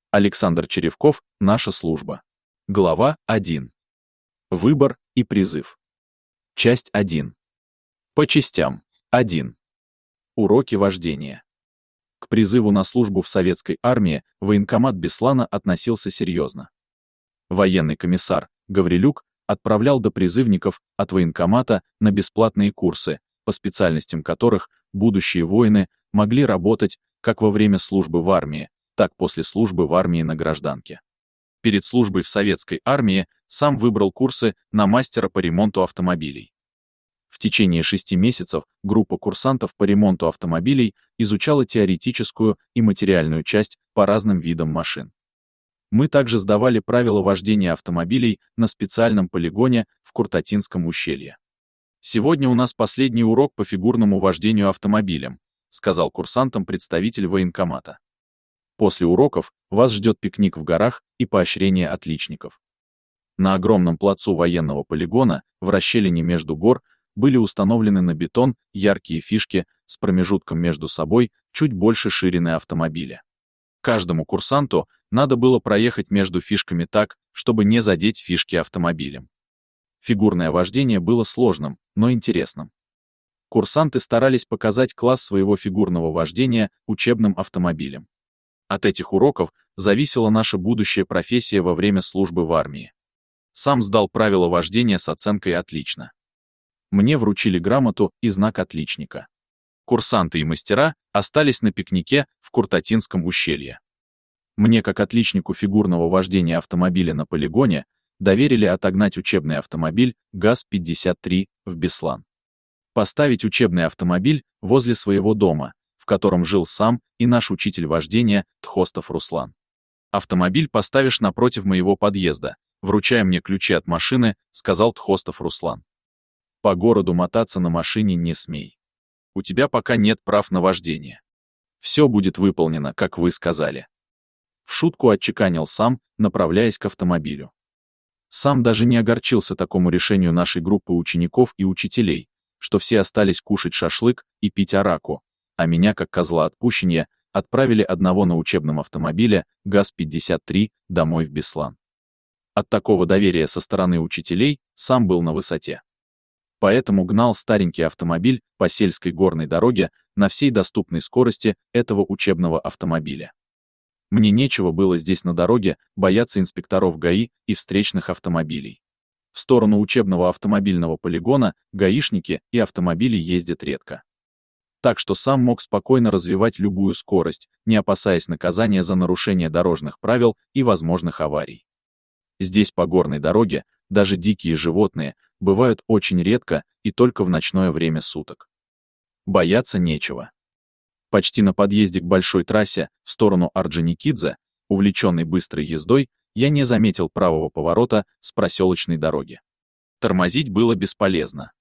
Александр Черевков, наша служба. Глава 1. Выбор и призыв. Часть 1. По частям. 1. Уроки вождения. К призыву на службу в советской армии военкомат Беслана относился серьезно. Военный комиссар Гаврилюк отправлял допризывников от военкомата на бесплатные курсы, по специальностям которых будущие воины могли работать как во время службы в армии, так после службы в армии на гражданке. Перед службой в советской армии сам выбрал курсы на мастера по ремонту автомобилей. В течение 6 месяцев группа курсантов по ремонту автомобилей изучала теоретическую и материальную часть по разным видам машин. Мы также сдавали правила вождения автомобилей на специальном полигоне в Куртатинском ущелье. «Сегодня у нас последний урок по фигурному вождению автомобилем», сказал курсантам представитель военкомата. «После уроков вас ждет пикник в горах и поощрение отличников». На огромном плацу военного полигона в расщелине между гор были установлены на бетон яркие фишки с промежутком между собой чуть больше ширины автомобиля. Каждому курсанту надо было проехать между фишками так, чтобы не задеть фишки автомобилем. Фигурное вождение было сложным, но интересным. Курсанты старались показать класс своего фигурного вождения учебным автомобилем. От этих уроков зависела наша будущая профессия во время службы в армии. Сам сдал правила вождения с оценкой «отлично». Мне вручили грамоту и знак отличника. Курсанты и мастера остались на пикнике в Куртатинском ущелье. Мне, как отличнику фигурного вождения автомобиля на полигоне, доверили отогнать учебный автомобиль ГАЗ-53 в Беслан. Поставить учебный автомобиль возле своего дома, в котором жил сам и наш учитель вождения Тхостов Руслан. «Автомобиль поставишь напротив моего подъезда, вручая мне ключи от машины», сказал Тхостов Руслан. «По городу мотаться на машине не смей. У тебя пока нет прав на вождение. Все будет выполнено, как вы сказали». В шутку отчеканил сам, направляясь к автомобилю. Сам даже не огорчился такому решению нашей группы учеников и учителей, что все остались кушать шашлык и пить араку, а меня, как козла отпущения, отправили одного на учебном автомобиле ГАЗ-53 домой в Беслан. От такого доверия со стороны учителей сам был на высоте. Поэтому гнал старенький автомобиль по сельской горной дороге на всей доступной скорости этого учебного автомобиля. Мне нечего было здесь на дороге бояться инспекторов ГАИ и встречных автомобилей. В сторону учебного автомобильного полигона гаишники и автомобили ездят редко. Так что сам мог спокойно развивать любую скорость, не опасаясь наказания за нарушение дорожных правил и возможных аварий. Здесь по горной дороге даже дикие животные бывают очень редко и только в ночное время суток. Бояться нечего. Почти на подъезде к большой трассе в сторону Орджоникидзе, увлеченный быстрой ездой, я не заметил правого поворота с проселочной дороги. Тормозить было бесполезно.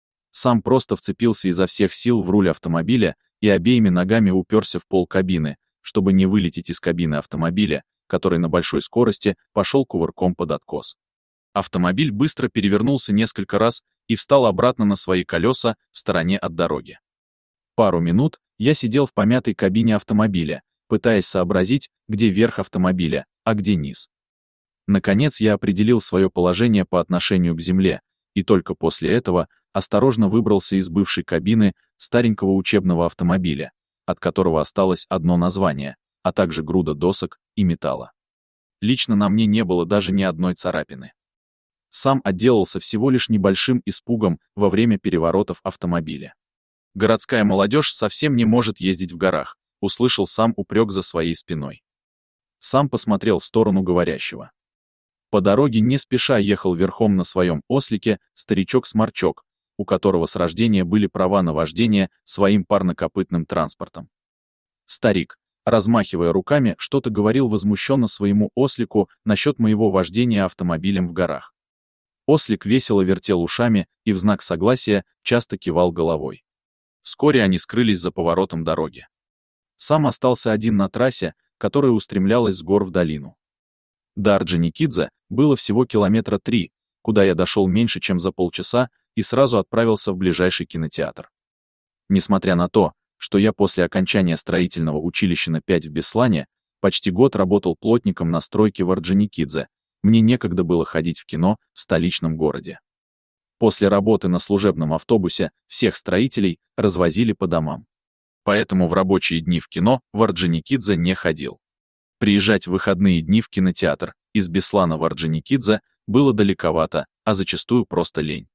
Сам просто вцепился изо всех сил в руль автомобиля и обеими ногами уперся в пол кабины, чтобы не вылететь из кабины автомобиля, который на большой скорости пошел кувырком под откос. Автомобиль быстро перевернулся несколько раз и встал обратно на свои колеса в стороне от дороги. Пару минут я сидел в помятой кабине автомобиля, пытаясь сообразить, где верх автомобиля, а где низ. Наконец я определил свое положение по отношению к земле, и только после этого осторожно выбрался из бывшей кабины старенького учебного автомобиля, от которого осталось одно название, а также груда досок и металла. Лично на мне не было даже ни одной царапины. Сам отделался всего лишь небольшим испугом во время переворотов автомобиля. «Городская молодежь совсем не может ездить в горах», услышал сам упрек за своей спиной. Сам посмотрел в сторону говорящего. По дороге не спеша ехал верхом на своем ослике старичок-сморчок, у которого с рождения были права на вождение своим парнокопытным транспортом. Старик, размахивая руками, что-то говорил возмущенно своему ослику насчет моего вождения автомобилем в горах. Ослик весело вертел ушами и в знак согласия часто кивал головой. Вскоре они скрылись за поворотом дороги. Сам остался один на трассе, которая устремлялась с гор в долину. До Орджоникидзе было всего 3 километра, куда я дошел меньше, чем за полчаса, и сразу отправился в ближайший кинотеатр. Несмотря на то, что я после окончания строительного училища на 5 в Беслане, Почти год работал плотником на стройке в Орджоникидзе. Мне некогда было ходить в кино в столичном городе. После работы на служебном автобусе всех строителей развозили по домам. Поэтому в рабочие дни в кино в Орджоникидзе не ходил. Приезжать в выходные дни в кинотеатр из Беслана в Орджоникидзе было далековато, а зачастую просто лень.